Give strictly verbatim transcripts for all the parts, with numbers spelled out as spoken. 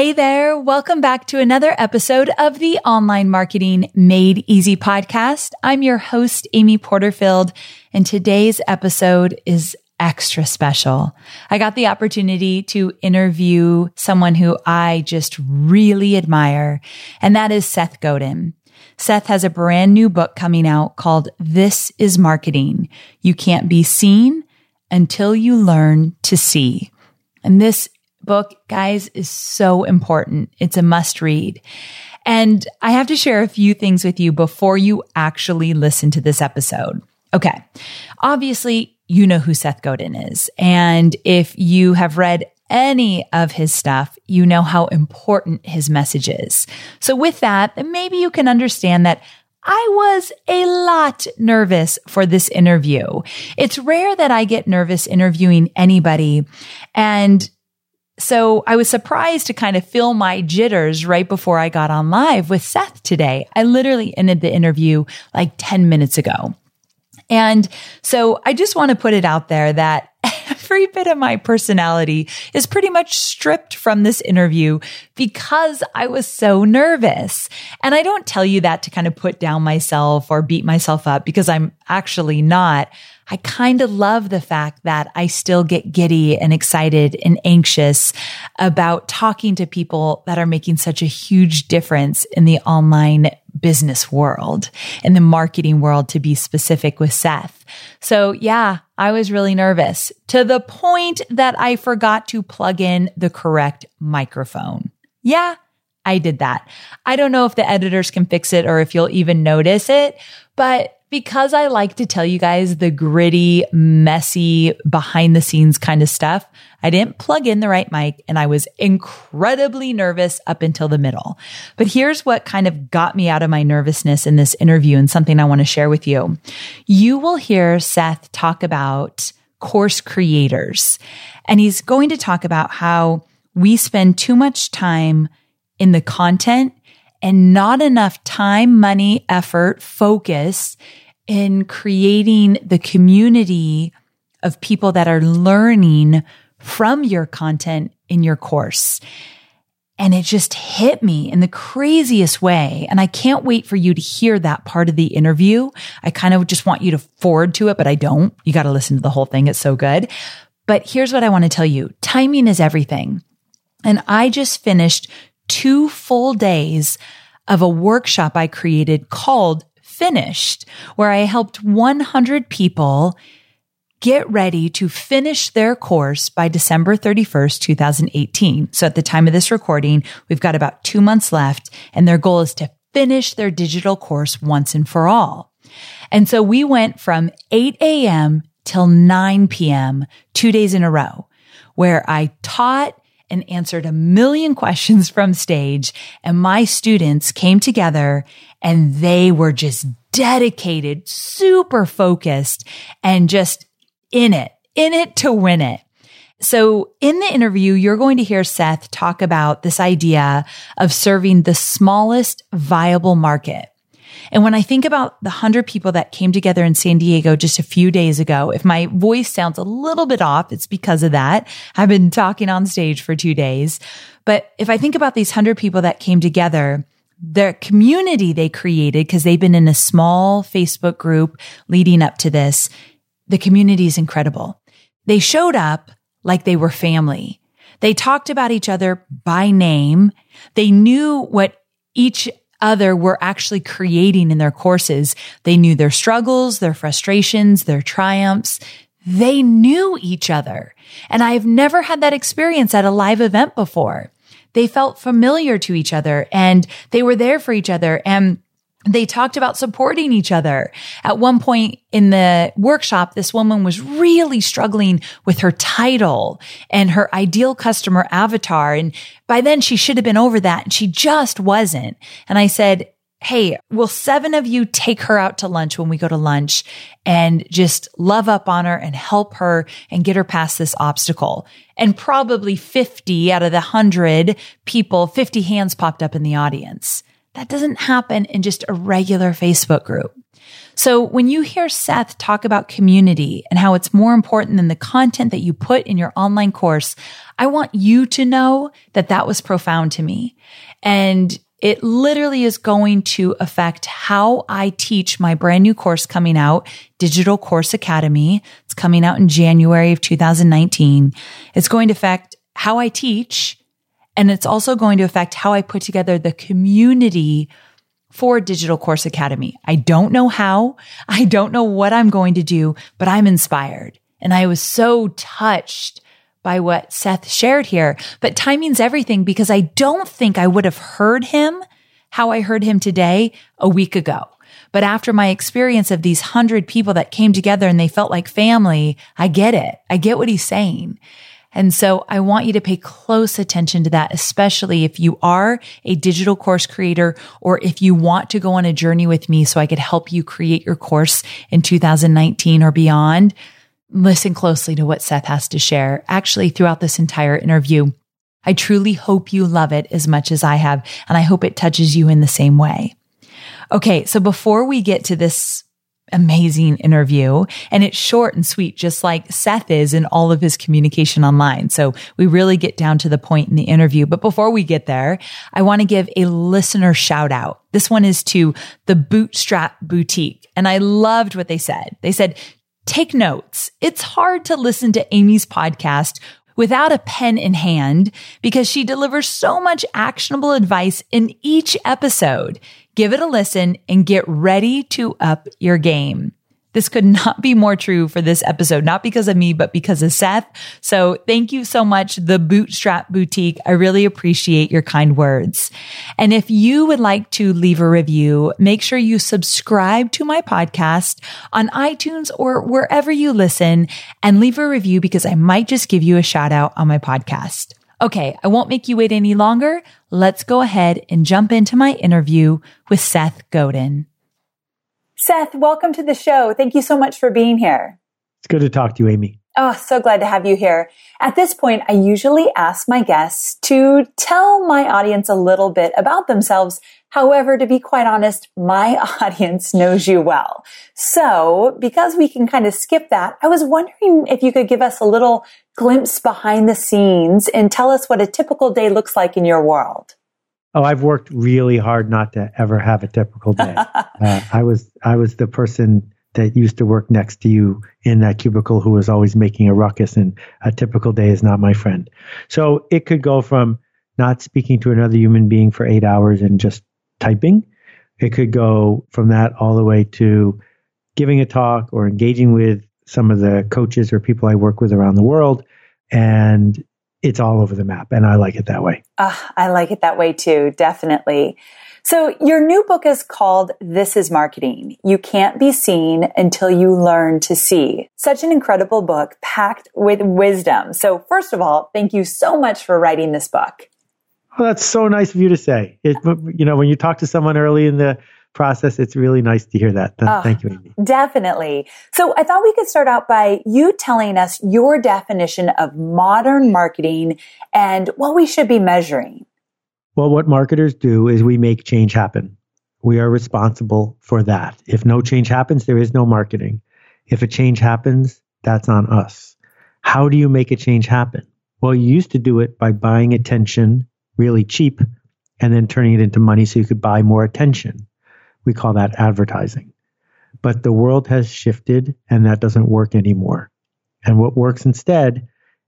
Hey there. Welcome back to another episode of the Online Marketing Made Easy podcast. I'm your host, Amy Porterfield, and today's episode is extra special. I got the opportunity to interview someone who I just really admire, and that is Seth Godin. Seth has a brand new book coming out called This is Marketing. You Can't Be Seen Until You Learn to See. And this book, guys, is so important. It's a must read. And I have to share a few things with you before you actually listen to this episode. Okay. Obviously, you know who Seth Godin is. And if you have read any of his stuff, you know how important his message is. So with that, maybe you can understand that I was a lot nervous for this interview. It's rare that I get nervous interviewing anybody. And so I was surprised to kind of feel my jitters right before I got on live with Seth today. I literally ended the interview like ten minutes ago. And so I just want to put it out there that every bit of my personality is pretty much stripped from this interview because I was so nervous. And I don't tell you that to kind of put down myself or beat myself up because I'm actually not. I kind of love the fact that I still get giddy and excited and anxious about talking to people that are making such a huge difference in the online business world, in the marketing world, to be specific with Seth. So yeah, I was really nervous to the point that I forgot to plug in the correct microphone. Yeah, I did that. I don't know if the editors can fix it or if you'll even notice it, but because I like to tell you guys the gritty, messy, behind the scenes kind of stuff, I didn't plug in the right mic and I was incredibly nervous up until the middle. But here's what kind of got me out of my nervousness in this interview and something I want to share with you. You will hear Seth talk about course creators, and he's going to talk about how we spend too much time in the content and not enough time, money, effort, focus in creating the community of people that are learning from your content in your course. And it just hit me in the craziest way. And I can't wait for you to hear that part of the interview. I kind of just want you to forward to it, but I don't. You got to listen to the whole thing. It's so good. But here's what I want to tell you. Timing is everything. And I just finished two full days of a workshop I created called Finished, where I helped one hundred people get ready to finish their course by December thirty-first, twenty eighteen. So at the time of this recording, we've got about two months left, and their goal is to finish their digital course once and for all. And so we went from eight a.m. till nine p.m., two days in a row, where I taught and answered a million questions from stage. And my students came together and they were just dedicated, super focused, and just in it, in it to win it. So in the interview, you're going to hear Seth talk about this idea of serving the smallest viable market. And when I think about the one hundred people that came together in San Diego just a few days ago, if my voice sounds a little bit off, it's because of that. I've been talking on stage for two days. But if I think about these one hundred people that came together, their community they created, because they've been in a small Facebook group leading up to this, the community is incredible. They showed up like they were family. They talked about each other by name. They knew what each other were actually creating in their courses. They knew their struggles, their frustrations, their triumphs. They knew each other. And I've never had that experience at a live event before. They felt familiar to each other and they were there for each other. And they talked about supporting each other. At one point in the workshop, this woman was really struggling with her title and her ideal customer avatar. And by then she should have been over that and she just wasn't. And I said, hey, will seven of you take her out to lunch when we go to lunch and just love up on her and help her and get her past this obstacle? And probably fifty out of the one hundred people, fifty hands popped up in the audience. that doesn't happen in just a regular Facebook group. So when you hear Seth talk about community and how it's more important than the content that you put in your online course, I want you to know that that was profound to me. And it literally is going to affect how I teach my brand new course coming out, Digital Course Academy. It's coming out in January of two thousand nineteen. It's going to affect how I teach, and it's also going to affect how I put together the community for Digital Course Academy. I don't know how, I don't know what I'm going to do, but I'm inspired. And I was so touched by what Seth shared here. But timing's everything, because I don't think I would have heard him how I heard him today a week ago. But after my experience of these hundred people that came together and they felt like family, I get it. I get what he's saying. And so I want you to pay close attention to that, especially if you are a digital course creator or if you want to go on a journey with me so I could help you create your course in two thousand nineteen or beyond. Listen closely to what Seth has to share. Actually, throughout this entire interview, I truly hope you love it as much as I have, and I hope it touches you in the same way. Okay, so before we get to this amazing interview, and it's short and sweet, just like Seth is in all of his communication online. So we really get down to the point in the interview. But before we get there, I want to give a listener shout out. This one is to the Bootstrap Boutique. And I loved what they said. They said, take notes. It's hard to listen to Amy's podcast without a pen in hand because she delivers so much actionable advice in each episode. Give it a listen and get ready to up your game. This could not be more true for this episode, not because of me, but because of Seth. So thank you so much, the Bootstrap Boutique. I really appreciate your kind words. And if you would like to leave a review, make sure you subscribe to my podcast on iTunes or wherever you listen and leave a review because I might just give you a shout out on my podcast. Okay, I won't make you wait any longer. Let's go ahead and jump into my interview with Seth Godin. Seth, welcome to the show. Thank you so much for being here. It's good to talk to you, Amy. Oh, so glad to have you here. At this point, I usually ask my guests to tell my audience a little bit about themselves. However, to be quite honest, my audience knows you well. So because we can kind of skip that, I was wondering if you could give us a little glimpse behind the scenes and tell us what a typical day looks like in your world. Oh, I've worked really hard not to ever have a typical day. uh, I was I was the person that used to work next to you in that cubicle who was always making a ruckus, and a typical day is not my friend. So it could go from not speaking to another human being for eight hours and just typing. It could go from that all the way to giving a talk or engaging with some of the coaches or people I work with around the world. And it's all over the map. And I like it that way. Uh, I like it that way too. Definitely. So your new book is called This is Marketing. You Can't Be Seen Until You Learn to See. Such an incredible book packed with wisdom. So first of all, thank you so much for writing this book. Oh, that's so nice of you to say. It, you know, when you talk to someone early in the process, it's really nice to hear that. Th- oh, Thank you, Amy. Definitely. So I thought we could start out by you telling us your definition of modern marketing and what we should be measuring. Well, what marketers do is we make change happen. We are responsible for that. If no change happens, there is no marketing. If a change happens, that's on us. How do you make a change happen? Well, you used to do it by buying attention really cheap and then turning it into money so you could buy more attention. We call that advertising. But the world has shifted and that doesn't work anymore. And what works instead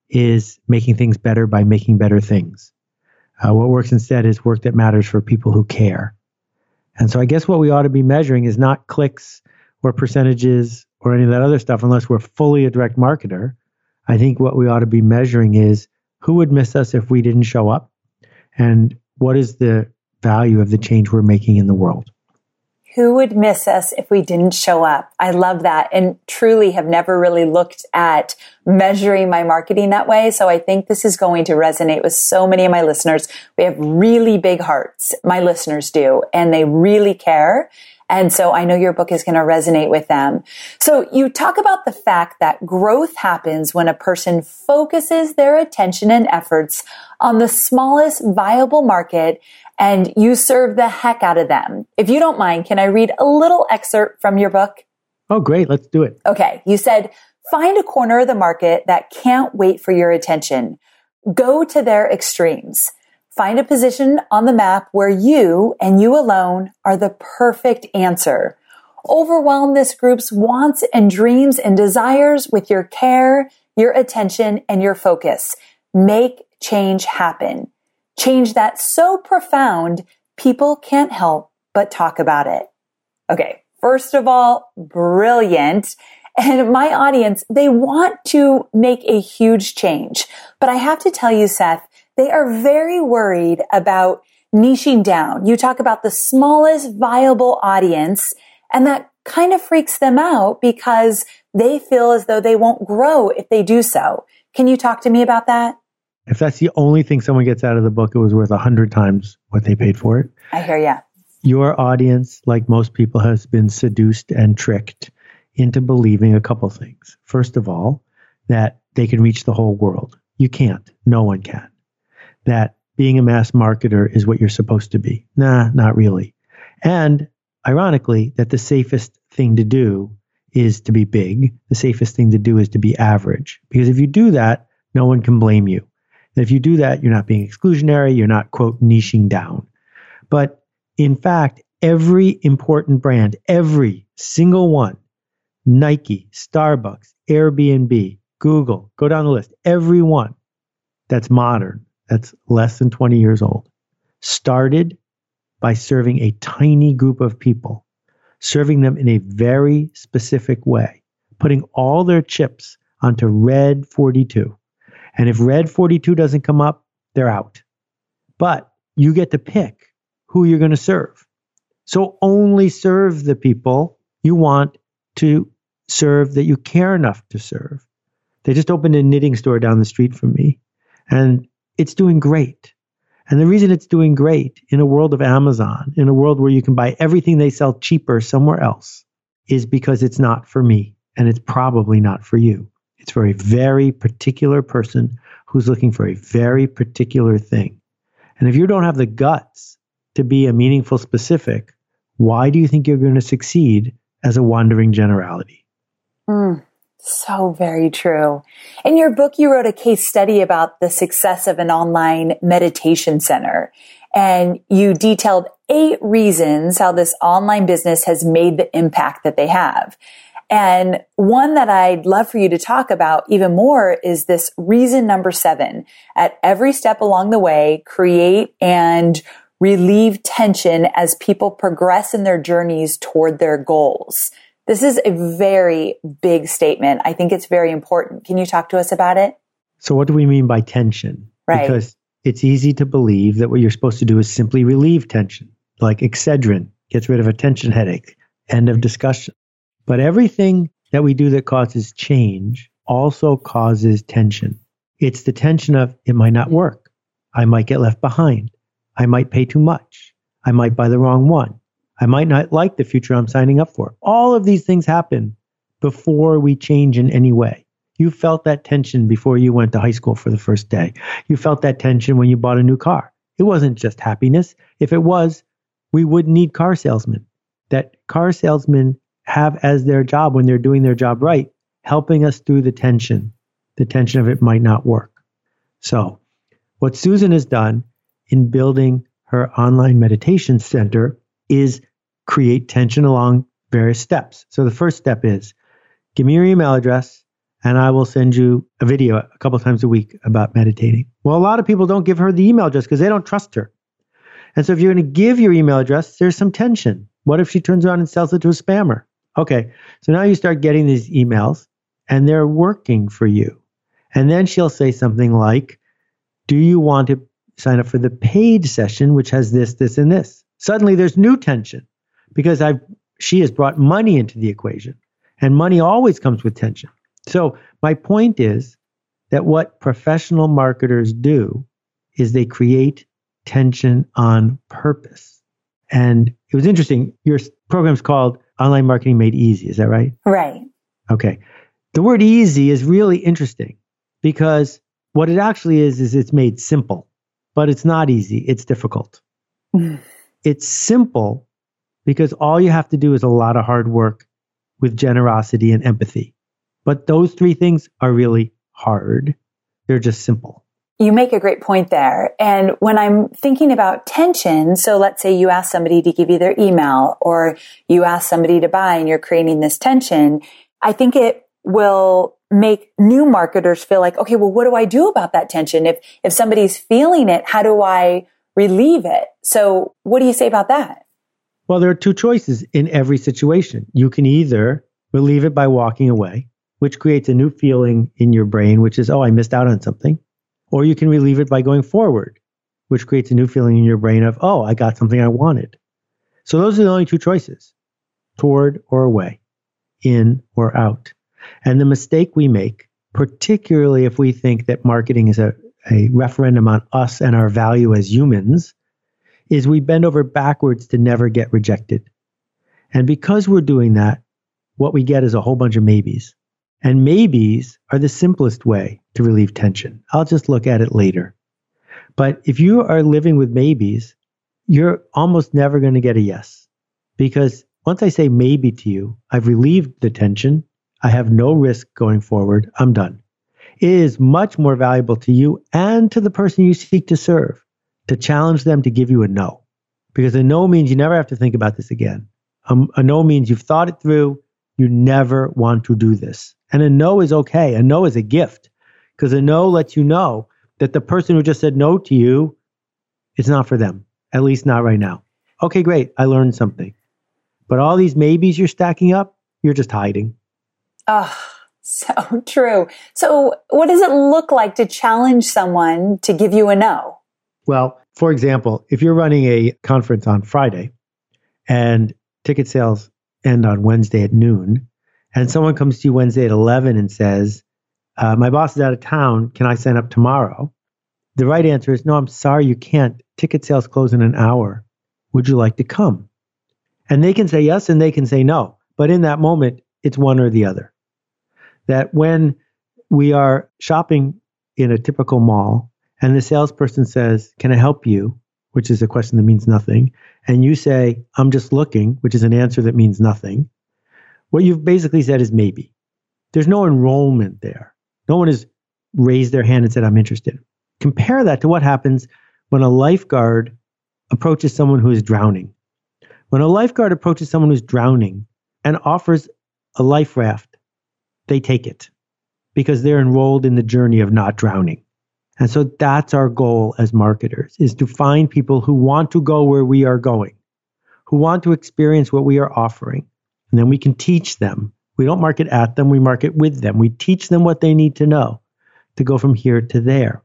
is making things better by making better things. Uh, what works instead is work that matters for people who care. And so I guess what we ought to be measuring is not clicks or percentages or any of that other stuff unless we're fully a direct marketer. I think what we ought to be measuring is who would miss us if we didn't show up and what is the value of the change we're making in the world. Who would miss us if we didn't show up? I love that, and truly have never really looked at measuring my marketing that way. So I think this is going to resonate with so many of my listeners. We have really big hearts, my listeners do, and they really care. And so I know your book is going to resonate with them. So you talk about the fact that growth happens when a person focuses their attention and efforts on the smallest viable market, and you serve the heck out of them. If you don't mind, can I read a little excerpt from your book? Oh, great. Let's do it. Okay. You said, find a corner of the market that can't wait for your attention. Go to their extremes. Find a position on the map where you and you alone are the perfect answer. Overwhelm this group's wants and dreams and desires with your care, your attention, and your focus. Make change happen. Change that's so profound, people can't help but talk about it. Okay, first of all, brilliant. And my audience, they want to make a huge change. But I have to tell you, Seth, they are very worried about niching down. You talk about the smallest viable audience, and that kind of freaks them out because they feel as though they won't grow if they do so. Can you talk to me about that? If that's the only thing someone gets out of the book, it was worth a hundred times what they paid for it. I hear ya. Your audience, like most people, has been seduced and tricked into believing a couple things. First of all, that they can reach the whole world. You can't. No one can. That being a mass marketer is what you're supposed to be. Nah, not really. And ironically, that the safest thing to do is to be big. The safest thing to do is to be average. Because if you do that, no one can blame you. And if you do that, you're not being exclusionary. You're not, quote, niching down. But in fact, every important brand, every single one, Nike, Starbucks, Airbnb, Google, go down the list, every one that's modern, that's less than twenty years old, started by serving a tiny group of people, serving them in a very specific way, putting all their chips onto red forty-two. And if red forty-two doesn't come up, they're out. But you get to pick who you're going to serve. So only serve the people you want to serve, that you care enough to serve. They just opened a knitting store down the street from me, and it's doing great. And the reason it's doing great in a world of Amazon, in a world where you can buy everything they sell cheaper somewhere else, is because it's not for me, and it's probably not for you. It's for a very particular person who's looking for a very particular thing. And if you don't have the guts to be a meaningful specific, why do you think you're going to succeed as a wandering generality? Mm, so very true. In your book, you wrote a case study about the success of an online meditation center. And you detailed eight reasons how this online business has made the impact that they have. And one that I'd love for you to talk about even more is this reason number seven. At every step along the way, create and relieve tension as people progress in their journeys toward their goals. This is a very big statement. I think it's very important. Can you talk to us about it? So what do we mean by tension? Right. Because it's easy to believe that what you're supposed to do is simply relieve tension, like Excedrin gets rid of a tension headache. End of discussion. But everything that we do that causes change also causes tension. It's the tension of, it might not work. I might get left behind. I might pay too much. I might buy the wrong one. I might not like the future I'm signing up for. All of these things happen before we change in any way. You felt that tension before you went to high school for the first day. You felt that tension when you bought a new car. It wasn't just happiness. If it was, we wouldn't need car salesmen. That car salesmen have as their job, when they're doing their job right, helping us through the tension, the tension of it might not work. So what Susan has done in building her online meditation center is create tension along various steps. So the first step is, give me your email address and I will send you a video a couple times a week about meditating. Well, a lot of people don't give her the email address because they don't trust her. And so if you're going to give your email address, there's some tension. What if she turns around and sells it to a spammer? Okay, so now you start getting these emails and they're working for you. And then she'll say something like, do you want to sign up for the paid session, which has this, this, and this? Suddenly there's new tension because I've, she has brought money into the equation, and money always comes with tension. So my point is that what professional marketers do is they create tension on purpose. And it was interesting. Your program's called Online Marketing Made Easy. Is that right? Right. Okay. The word easy is really interesting because what it actually is, is it's made simple, but it's not easy. It's difficult. Mm. It's simple because all you have to do is a lot of hard work with generosity and empathy. But those three things are really hard. They're just simple. You make a great point there. And when I'm thinking about tension, so let's say you ask somebody to give you their email or you ask somebody to buy and you're creating this tension, I think it will make new marketers feel like, okay, well, what do I do about that tension? If, if somebody's feeling it, how do I relieve it? So what do you say about that? Well, there are two choices in every situation. You can either relieve it by walking away, which creates a new feeling in your brain, which is, oh, I missed out on something. Or you can relieve it by going forward, which creates a new feeling in your brain of, oh, I got something I wanted. So those are the only two choices, toward or away, in or out. And the mistake we make, particularly if we think that marketing is a, a referendum on us and our value as humans, is we bend over backwards to never get rejected. And because we're doing that, what we get is a whole bunch of maybes. And maybes are the simplest way to relieve tension. I'll just look at it later. But if you are living with maybes, you're almost never going to get a yes. Because once I say maybe to you, I've relieved the tension. I have no risk going forward. I'm done. It is much more valuable to you and to the person you seek to serve to challenge them to give you a no. Because a no means you never have to think about this again. Um, a no means you've thought it through. You never want to do this. And a no is okay. A no is a gift because a no lets you know that the person who just said no to you, it's not for them, at least not right now. Okay, great. I learned something. But all these maybes you're stacking up, you're just hiding. Oh, so true. So what does it look like to challenge someone to give you a no? Well, for example, if you're running a conference on Friday and ticket sales end on Wednesday at noon, and someone comes to you Wednesday at eleven and says, uh, my boss is out of town. Can I sign up tomorrow? The right answer is, no, I'm sorry, you can't. Ticket sales close in an hour. Would you like to come? And they can say yes and they can say no. But in that moment, it's one or the other. That when we are shopping in a typical mall and the salesperson says, can I help you? Which is a question that means nothing. And you say, I'm just looking, which is an answer that means nothing. What you've basically said is maybe. There's no enrollment there. No one has raised their hand and said, I'm interested. Compare that to what happens when a lifeguard approaches someone who is drowning. When a lifeguard approaches someone who's drowning and offers a life raft, they take it because they're enrolled in the journey of not drowning. And so that's our goal as marketers, is to find people who want to go where we are going, who want to experience what we are offering. And then we can teach them. We don't market at them, we market with them. We teach them what they need to know to go from here to there.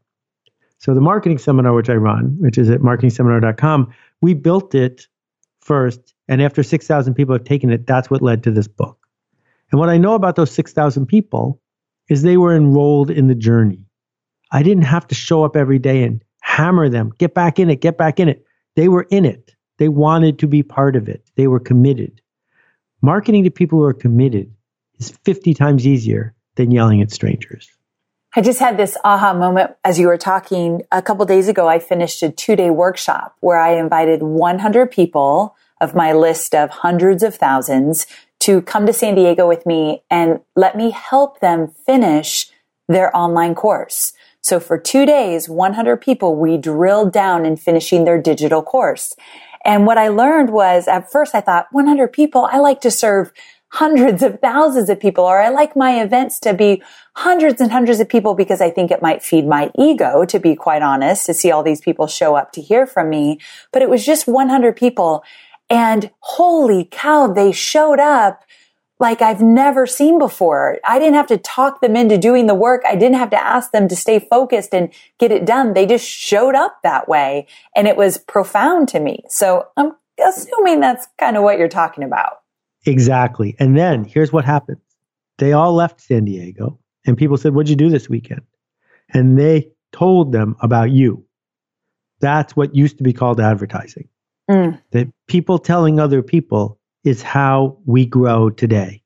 So the marketing seminar, which I run, which is at marketing seminar dot com, we built it first. And after six thousand people have taken it, that's what led to this book. And what I know about those six thousand people is they were enrolled in the journey. I didn't have to show up every day and hammer them, get back in it, get back in it. They were in it. They wanted to be part of it. They were committed. Marketing to people who are committed is fifty times easier than yelling at strangers. I just had this aha moment as you were talking. A couple days ago, I finished a two-day workshop where I invited one hundred people of my list of hundreds of thousands to come to San Diego with me and let me help them finish their online course. So for two days, one hundred people, we drilled down in finishing their digital course. And what I learned was, at first I thought, one hundred people, I like to serve hundreds of thousands of people, or I like my events to be hundreds and hundreds of people because I think it might feed my ego, to be quite honest, to see all these people show up to hear from me. But it was just one hundred people. And holy cow, they showed up like I've never seen before. I didn't have to talk them into doing the work. I didn't have to ask them to stay focused and get it done. They just showed up that way. And it was profound to me. So I'm assuming that's kind of what you're talking about. Exactly. And then here's what happens. They all left San Diego and people said, what'd you do this weekend? And they told them about you. That's what used to be called advertising. Mm. That people telling other people is how we grow today.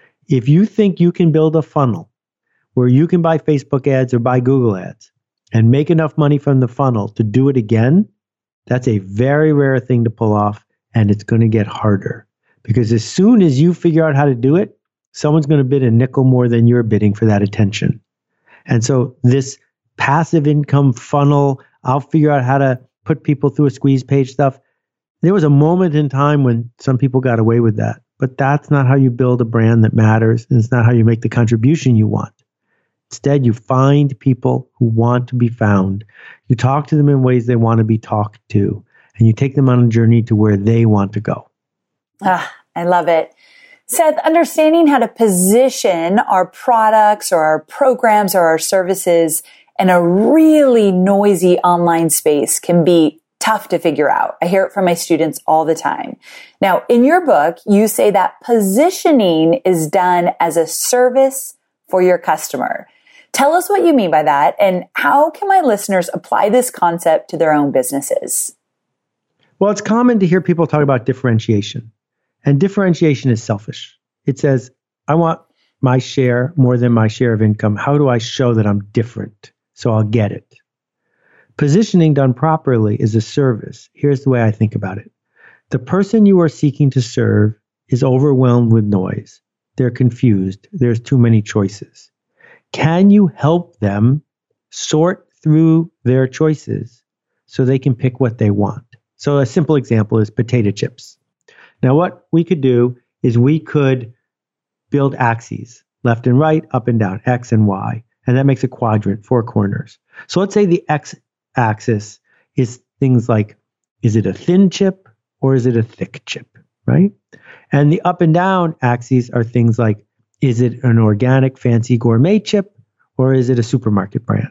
If you think you can build a funnel where you can buy Facebook ads or buy Google ads and make enough money from the funnel to do it again, that's a very rare thing to pull off, and it's going to get harder. Because as soon as you figure out how to do it, someone's going to bid a nickel more than you're bidding for that attention. And so this passive income funnel, I'll figure out how to put people through a squeeze page stuff. There was a moment in time when some people got away with that, but that's not how you build a brand that matters. And it's not how you make the contribution you want. Instead, you find people who want to be found. You talk to them in ways they want to be talked to, and you take them on a journey to where they want to go. Ah, I love it. Seth, understanding how to position our products or our programs or our services in a really noisy online space can be tough to figure out. I hear it from my students all the time. Now, in your book, you say that positioning is done as a service for your customer. Tell us what you mean by that, and how can my listeners apply this concept to their own businesses? Well, it's common to hear people talk about differentiation. And differentiation is selfish. It says, I want my share more than my share of income. How do I show that I'm different so I'll get it? Positioning done properly is a service. Here's the way I think about it. The person you are seeking to serve is overwhelmed with noise. They're confused. There's too many choices. Can you help them sort through their choices so they can pick what they want? So a simple example is potato chips. Now, what we could do is we could build axes, left and right, up and down, X and Y, and that makes a quadrant, four corners. So let's say the X axis is things like, is it a thin chip or is it a thick chip, right? And the up and down axes are things like, is it an organic fancy gourmet chip or is it a supermarket brand?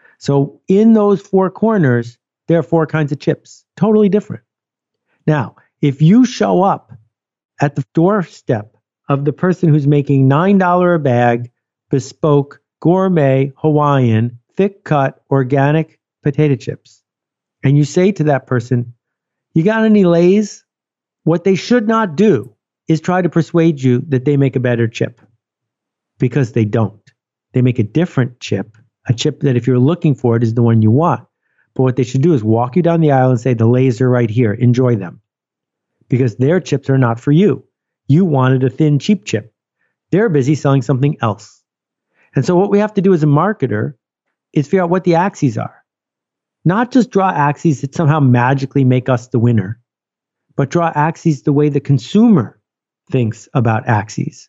So in those four corners, there are four kinds of chips, totally different. Now, if you show up at the doorstep of the person who's making nine dollars a bag, bespoke, gourmet, Hawaiian, thick cut, organic potato chips, and you say to that person, you got any Lay's? What they should not do is try to persuade you that they make a better chip, because they don't. They make a different chip, a chip that if you're looking for it is the one you want. But what they should do is walk you down the aisle and say, the Lay's are right here, enjoy them. Because their chips are not for you. You wanted a thin, cheap chip. They're busy selling something else. And so what we have to do as a marketer is figure out what the axes are. Not just draw axes that somehow magically make us the winner, but draw axes the way the consumer thinks about axes.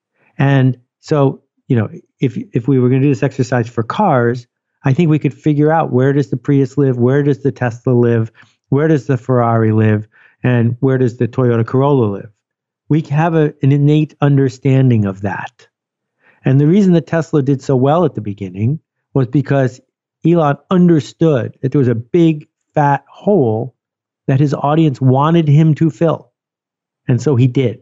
And so, you know, if if we were going to do this exercise for cars, I think we could figure out, where does the Prius live? Where does the Tesla live? Where does the Ferrari live? And where does the Toyota Corolla live? We have a, an innate understanding of that. And the reason that Tesla did so well at the beginning was because Elon understood that there was a big, fat hole that his audience wanted him to fill. And so he did.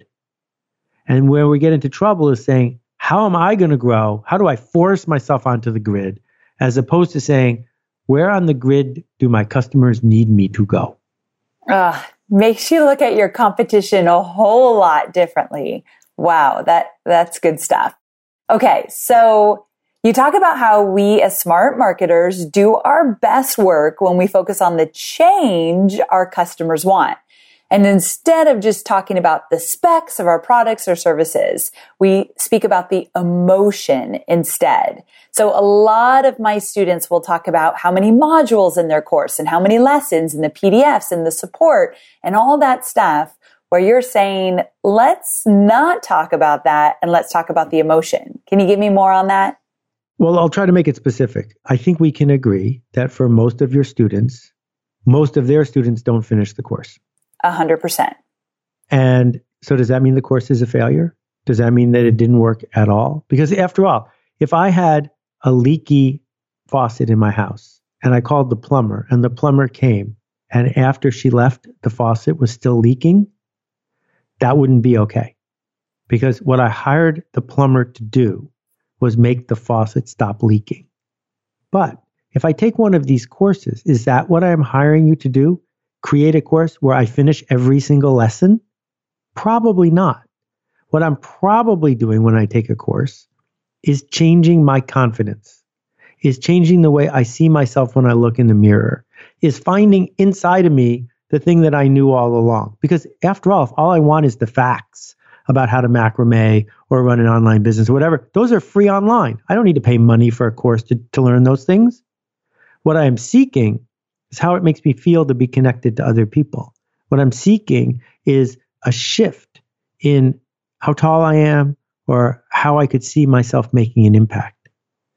And where we get into trouble is saying, how am I going to grow? How do I force myself onto the grid? As opposed to saying, where on the grid do my customers need me to go? Uh, makes you look at your competition a whole lot differently. Wow, that that's good stuff. Okay, so you talk about how we as smart marketers do our best work when we focus on the change our customers want. And instead of just talking about the specs of our products or services, we speak about the emotion instead. So a lot of my students will talk about how many modules in their course and how many lessons and the P D Fs and the support and all that stuff, where you're saying, let's not talk about that and let's talk about the emotion. Can you give me more on that? Well, I'll try to make it specific. I think we can agree that for most of your students, most of their students don't finish the course. A hundred percent. And so does that mean the course is a failure? Does that mean that it didn't work at all? Because after all, if I had a leaky faucet in my house and I called the plumber and the plumber came and after she left, the faucet was still leaking, that wouldn't be okay. Because what I hired the plumber to do was make the faucet stop leaking. But if I take one of these courses, is that what I'm hiring you to do? create a course where I finish every single lesson? Probably not. What I'm probably doing when I take a course is changing my confidence, is changing the way I see myself when I look in the mirror, is finding inside of me the thing that I knew all along. Because after all, if all I want is the facts about how to macrame or run an online business or whatever, those are free online. I don't need to pay money for a course to, to learn those things. What I am seeking is how it makes me feel to be connected to other people. What I'm seeking is a shift in how tall I am or how I could see myself making an impact.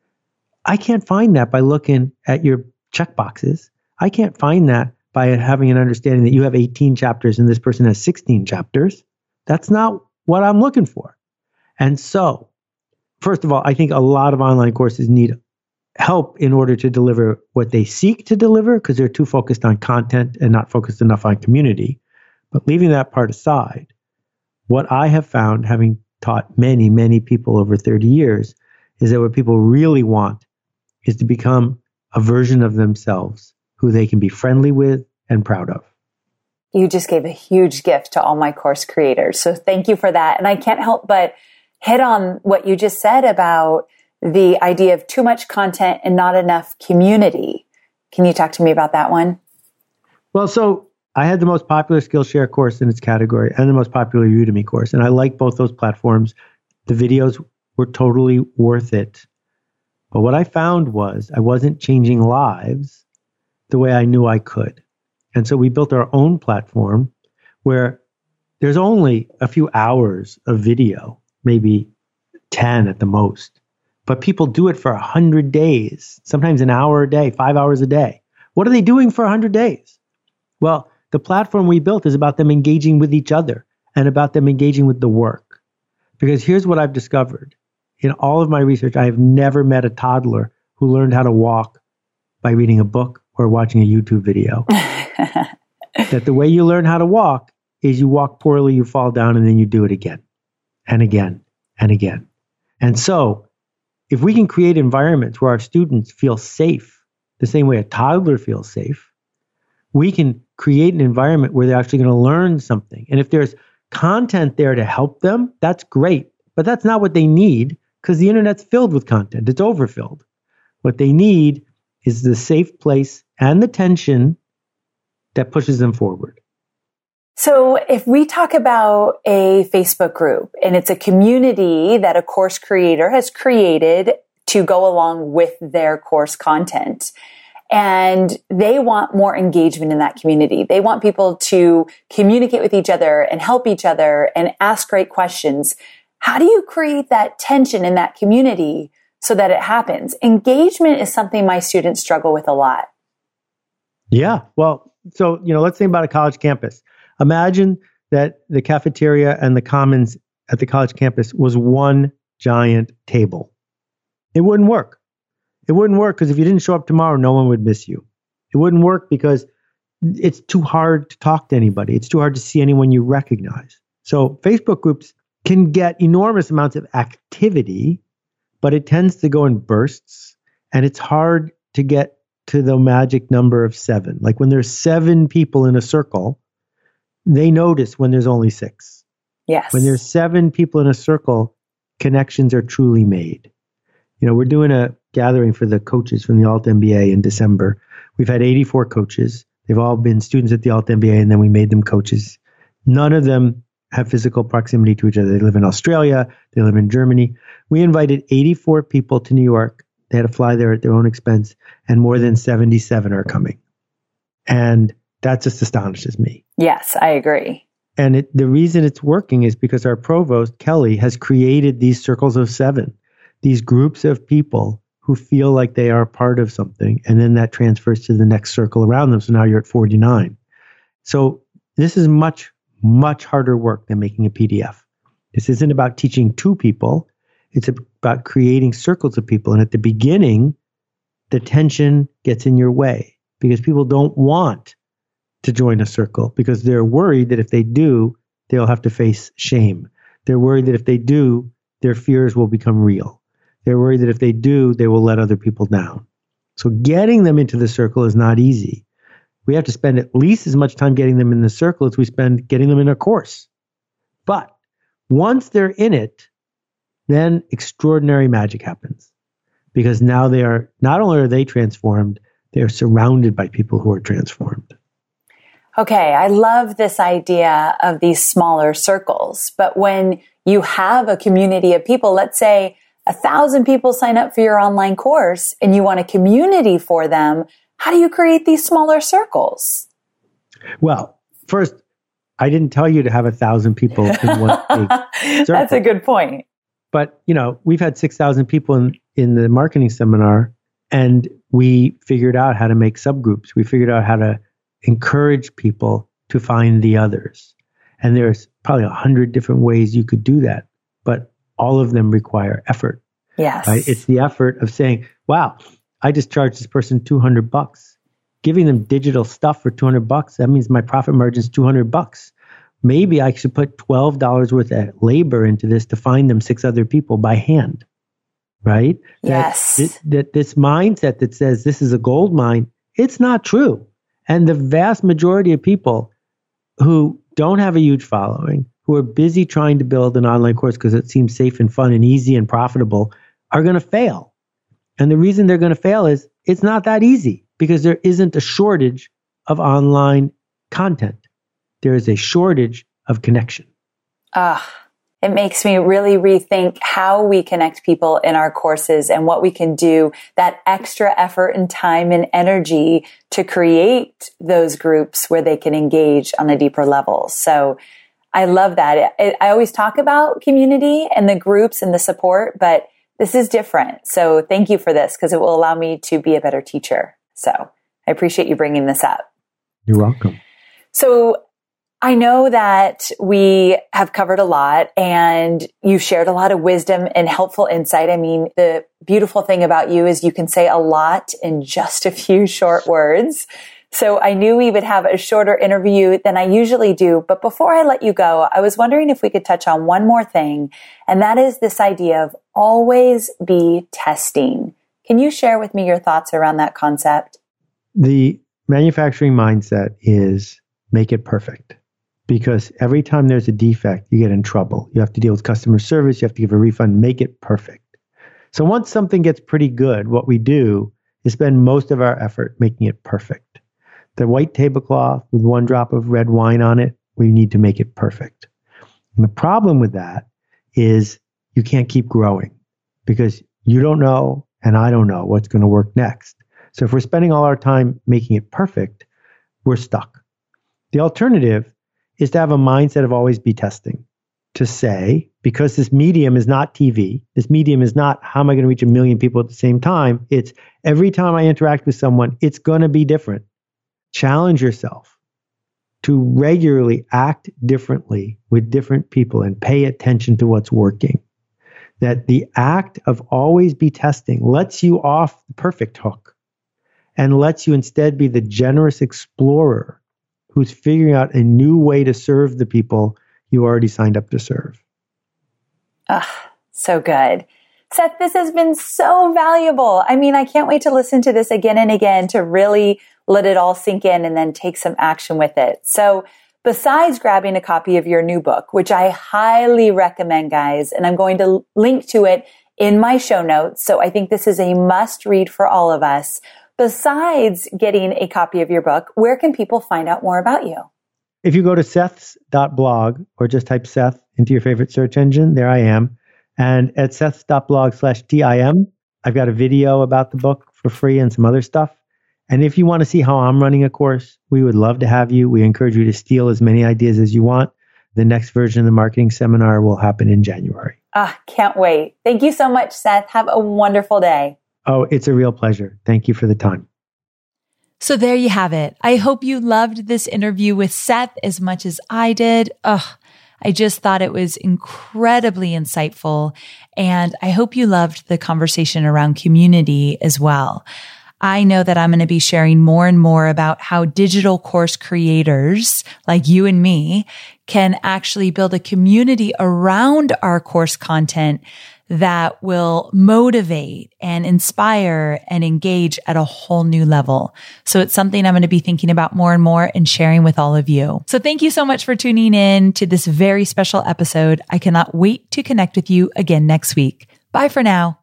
I can't find that by looking at your checkboxes. I can't find that by having an understanding that you have eighteen chapters and this person has sixteen chapters. That's not what I'm looking for. And so, first of all, I think a lot of online courses need help in order to deliver what they seek to deliver because they're too focused on content and not focused enough on community. But leaving that part aside, what I have found, having taught many, many people over thirty years, is that what people really want is to become a version of themselves who they can be friendly with and proud of. You just gave a huge gift to all my course creators. So thank you for that. And I can't help but hit on what you just said about the idea of too much content and not enough community. Can you talk to me about that one? Well, so I had the most popular Skillshare course in its category and the most popular Udemy course. And I like both those platforms. The videos were totally worth it. But what I found was I wasn't changing lives the way I knew I could. And so we built our own platform where there's only a few hours of video, maybe ten at the most. But people do it for one hundred days, sometimes an hour a day, five hours a day. What are they doing for one hundred days? Well, the platform we built is about them engaging with each other and about them engaging with the work. Because here's what I've discovered. In all of my research, I have never met a toddler who learned how to walk by reading a book or watching a YouTube video. That the way you learn how to walk is you walk poorly, you fall down, and then you do it again and again and again. And so if we can create environments where our students feel safe, the same way a toddler feels safe, we can create an environment where they're actually going to learn something. And if there's content there to help them, that's great. But that's not what they need because the internet's filled with content. It's overfilled. What they need is the safe place and the tension that pushes them forward. So if we talk about a Facebook group and it's a community that a course creator has created to go along with their course content, and they want more engagement in that community. They want people to communicate with each other and help each other and ask great questions. How do you create that tension in that community so that it happens? Engagement is something my students struggle with a lot. Yeah. Well, so, you know, let's think about a college campus. Imagine that the cafeteria and the commons at the college campus was one giant table. It wouldn't work. It wouldn't work because if you didn't show up tomorrow, no one would miss you. It wouldn't work because it's too hard to talk to anybody. It's too hard to see anyone you recognize. So Facebook groups can get enormous amounts of activity, but it tends to go in bursts, and it's hard to get to the magic number of seven. Like when there's seven people in a circle, they notice when there's only six. Yes. When there's seven people in a circle, connections are truly made. You know, we're doing a gathering for the coaches from the Alt M B A in December. We've had eighty-four coaches. They've all been students at the Alt M B A, and then we made them coaches. None of them have physical proximity to each other. They live in Australia. They live in Germany. We invited eighty-four people to New York. They had to fly there at their own expense, and more than seventy-seven are coming. And that just astonishes me. Yes, I agree. And it, the reason it's working is because our provost, Kelly, has created these circles of seven, these groups of people who feel like they are part of something, and then that transfers to the next circle around them. So now you're at forty-nine. So this is much, much harder work than making a P D F. This isn't about teaching two people. It's about creating circles of people. And at the beginning, the tension gets in your way because people don't want to join a circle because they're worried that if they do, they'll have to face shame. They're worried that if they do, their fears will become real. They're worried that if they do, they will let other people down. So getting them into the circle is not easy. we have to spend at least as much time getting them in the circle as we spend getting them in a course. But once they're in it, then extraordinary magic happens. Because now they are, not only are they transformed, they're surrounded by people who are transformed. Okay, I love this idea of these smaller circles. But when you have a community of people, let's say a thousand people sign up for your online course and you want a community for them, how do you create these smaller circles? Well, first, I didn't tell you to have a thousand people in one big circle. That's a good point. But, you know, we've had six thousand people in, in the marketing seminar, and we figured out how to make subgroups. We figured out how to encourage people to find the others. And there's probably a hundred different ways you could do that, but all of them require effort. Yes. Right? It's the effort of saying, wow, I just charged this person two hundred bucks. Giving them digital stuff for two hundred bucks, that means my profit margin is two hundred bucks. Maybe I should put twelve dollars worth of labor into this to find them six other people by hand. Right? Yes. That, that this mindset that says this is a gold mine, it's not true. And the vast majority of people who don't have a huge following, who are busy trying to build an online course because it seems safe and fun and easy and profitable, are going to fail. And the reason they're going to fail is it's not that easy because there isn't a shortage of online content. There is a shortage of connection. Ah, it makes me really rethink how we connect people in our courses and what we can do, that extra effort and time and energy to create those groups where they can engage on a deeper level. So I love that. I, I always talk about community and the groups and the support, but this is different. So thank you for this because it will allow me to be a better teacher. So I appreciate you bringing this up. You're welcome. So I know that we have covered a lot and you've shared a lot of wisdom and helpful insight. I mean, the beautiful thing about you is you can say a lot in just a few short words. So I knew we would have a shorter interview than I usually do. But before I let you go, I was wondering if we could touch on one more thing. And that is this idea of always be testing. Can you share with me your thoughts around that concept? The manufacturing mindset is make it perfect. Because every time there's a defect, you get in trouble. You have to deal with customer service. You have to give a refund. Make it perfect. So once something gets pretty good, what we do is spend most of our effort making it perfect. The white tablecloth with one drop of red wine on it, we need to make it perfect. And the problem with that is you can't keep growing because you don't know and I don't know what's going to work next. So if we're spending all our time making it perfect, we're stuck. The alternative is to have a mindset of always be testing. To say, because this medium is not T V, this medium is not how am I going to reach a million people at the same time, it's every time I interact with someone, it's going to be different. Challenge yourself to regularly act differently with different people and pay attention to what's working. That the act of always be testing lets you off the perfect hook and lets you instead be the generous explorer who's figuring out a new way to serve the people you already signed up to serve. Ah, so good. Seth, this has been so valuable. I mean, I can't wait to listen to this again and again to really let it all sink in and then take some action with it. So besides grabbing a copy of your new book, which I highly recommend, guys, and I'm going to link to it in my show notes. So I think this is a must read for all of us. Besides getting a copy of your book, where can people find out more about you? If you go to seths dot blog or just type Seth into your favorite search engine, there I am. And at seths dot blog slash T I M, I've got a video about the book for free and some other stuff. And if you want to see how I'm running a course, we would love to have you. We encourage you to steal as many ideas as you want. The next version of the marketing seminar will happen in January. Ah, can't wait. Thank you so much, Seth. Have a wonderful day. Oh, it's a real pleasure. Thank you for the time. So there you have it. I hope you loved this interview with Seth as much as I did. Ugh, I just thought it was incredibly insightful. And I hope you loved the conversation around community as well. I know that I'm going to be sharing more and more about how digital course creators like you and me can actually build a community around our course content that will motivate and inspire and engage at a whole new level. So it's something I'm going to be thinking about more and more and sharing with all of you. So thank you so much for tuning in to this very special episode. I cannot wait to connect with you again next week. Bye for now.